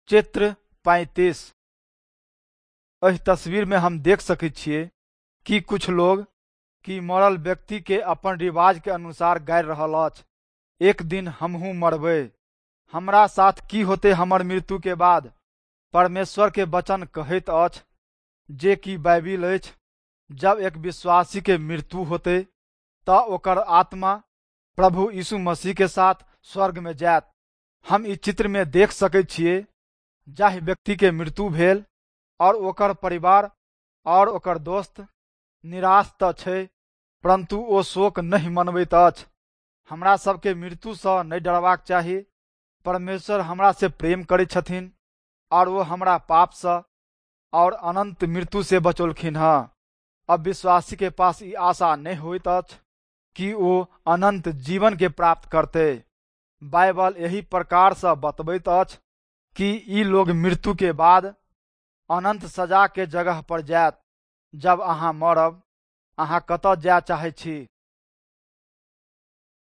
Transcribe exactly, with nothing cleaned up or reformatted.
चित्र पैंतीस। एहि तस्वीर में हम देख सकै छियै कि कुछ लोग कि मरल व्यक्ति के अपन रिवाज के अनुसार गाड़ि रहल अछि। एक दिन हमहूँ मरबै, हमरा साथ की होते हमर मृत्यु के बाद। परमेश्वर के वचन कहैत अछि जे कि बाइबिल अछि, जब एक विश्वासी के मृत्यु होते तऽ ओकर आत्मा प्रभु यीशु मसीह के साथ स्वर्ग में जायत। हम इस चित्र में देख सकै छियै जाहि व्यक्ति के मृत्यु भेल और ओकर परिवार और ओकर दोस्त निराश तऽ छै, परंतु ओ शोक नहीं मनबैत अछि। हमरा सबके मृत्यु सँ नहीं डरबाक चाही। परमेश्वर हमरा से प्रेम करै छथिन और वो हमरा पाप सँ और अनंत मृत्यु से बचौलखिन हँ। अब विश्वासी के पास ई आशा नहीं होइत अछि कि वो अनंत जीवन के प्राप्त करते। बाइबल यही प्रकार से बतबैत अछि कि ई लोग मृत्यु के बाद अनंत सजा के जगह पर जायत। जब अहाँ मरब, अहाँ कतऽ जाय चाहै छी?